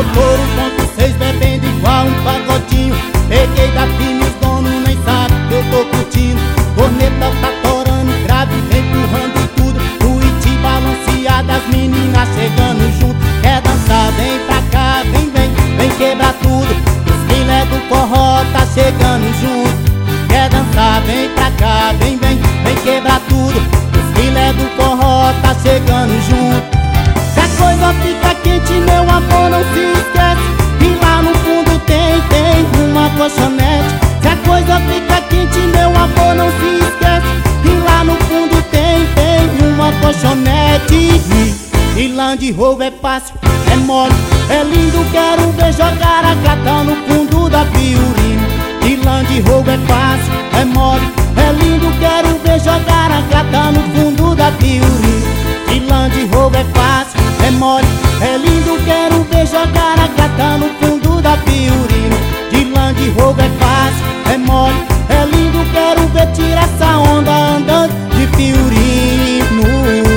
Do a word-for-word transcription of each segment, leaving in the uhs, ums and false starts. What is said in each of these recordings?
Motor um ponto seis bebendo igual um pagodinho. Peguei da firme, os donos nem sabem que eu tô curtindo. Corneta tá torando, grave, vem empurrando tudo. Tweet balanceada, as meninas chegando junto. Quer dançar, vem pra cá, vem, vem, vem quebrar tudo. Os filé do forró tá chegando junto. Quer dançar, vem pra cá, vem, vem, vem quebrar tudo. Os filé do forró tá chegando junto. Se a coisa fica quente, meu amor, não se esquece que lá no fundo tem, tem uma colchonete. Se a coisa fica quente, meu amor, não se esquece que lá no fundo tem, tem uma colchonete. E Land Rover é fácil, é mole, é lindo, quero ver jogar a gata no fundo da Fiorino. E Land Rover é fácil, é mole, é lindo, quero ver jogar a gata no fundo da Fiorino. E Land Rover é fácil, é mole, é lindo, quero ver jogar a gata no fundo da Fiorino. De Land Rover é fácil, é mole, é lindo, quero ver tirar essa onda andando de Fiorino.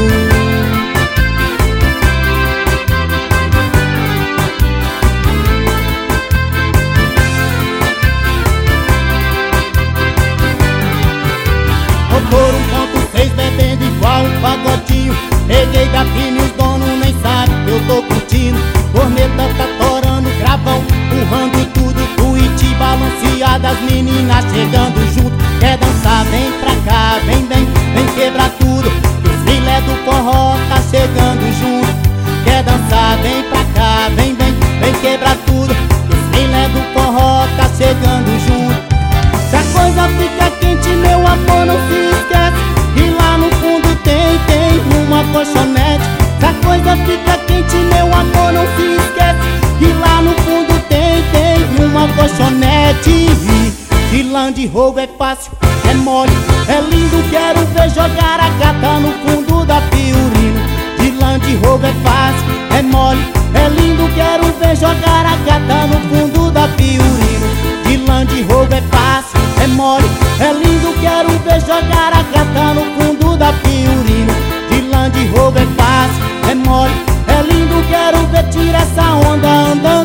Motor um ponto seis bebendo igual um pagodinho. Peguei da firme, os donos nem sabem que eu tô curtindo. Corneta tá torando, gravão, empurrando tudo. Tweet balanceada, as meninas chegando junto. Quer dançar, vem pra cá, vem, vem, vem quebrar tudo. Os filé do forró tá chegando junto. Quer dançar, vem pra cá, vem, vem, vem quebrar tudo. Os filé do forró tá chegando junto. Se a coisa fica quente, meu amor, não se esquece que lá no fundo tem, tem uma colchonete. Se a coisa fica quente, meu amor, não se esquece que lá no fundo tem, tem uma colchonete. E Land Rover é fácil, é mole, é lindo, quero ver jogar a gata no fundo da Fiorino. De Land Rover é fácil, é mole, é lindo, quero ver jogar a gata no fundo da Fiorino. De Land Rover é fácil, é mole, é lindo, quero ver jogar a gata no fundo da Fiorino. De Land Rover é fácil, é mole, é lindo, quero ver tirar essa onda andando